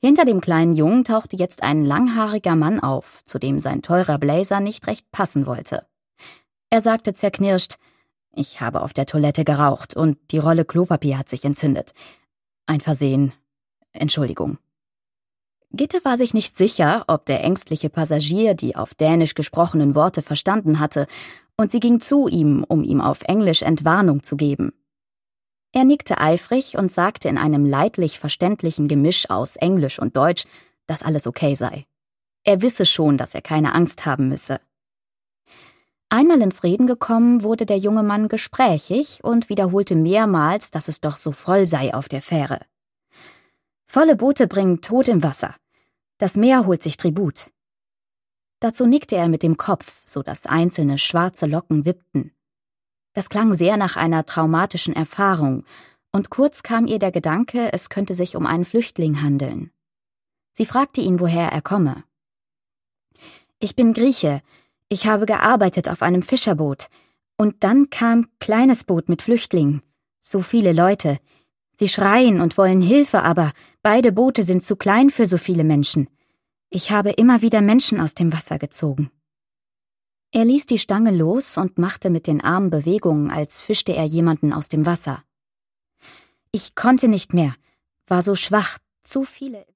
Hinter dem kleinen Jungen tauchte jetzt ein langhaariger Mann auf, zu dem sein teurer Blazer nicht recht passen wollte. Er sagte zerknirscht: »Ich habe auf der Toilette geraucht und die Rolle Klopapier hat sich entzündet. Ein Versehen. Entschuldigung.« Gitte war sich nicht sicher, ob der ängstliche Passagier die auf Dänisch gesprochenen Worte verstanden hatte, und sie ging zu ihm, um ihm auf Englisch Entwarnung zu geben. Er nickte eifrig und sagte in einem leidlich verständlichen Gemisch aus Englisch und Deutsch, dass alles okay sei. Er wisse schon, dass er keine Angst haben müsse. Einmal ins Reden gekommen, wurde der junge Mann gesprächig und wiederholte mehrmals, dass es doch so voll sei auf der Fähre. »Volle Boote bringen Tod im Wasser. Das Meer holt sich Tribut.« Dazu nickte er mit dem Kopf, so dass einzelne schwarze Locken wippten. Das klang sehr nach einer traumatischen Erfahrung, und kurz kam ihr der Gedanke, es könnte sich um einen Flüchtling handeln. Sie fragte ihn, woher er komme. »Ich bin Grieche. Ich habe gearbeitet auf einem Fischerboot. Und dann kam kleines Boot mit Flüchtlingen. So viele Leute. Sie schreien und wollen Hilfe, aber beide Boote sind zu klein für so viele Menschen. Ich habe immer wieder Menschen aus dem Wasser gezogen.« Er ließ die Stange los und machte mit den Armen Bewegungen, als fischte er jemanden aus dem Wasser. »Ich konnte nicht mehr, war so schwach, zu viele.«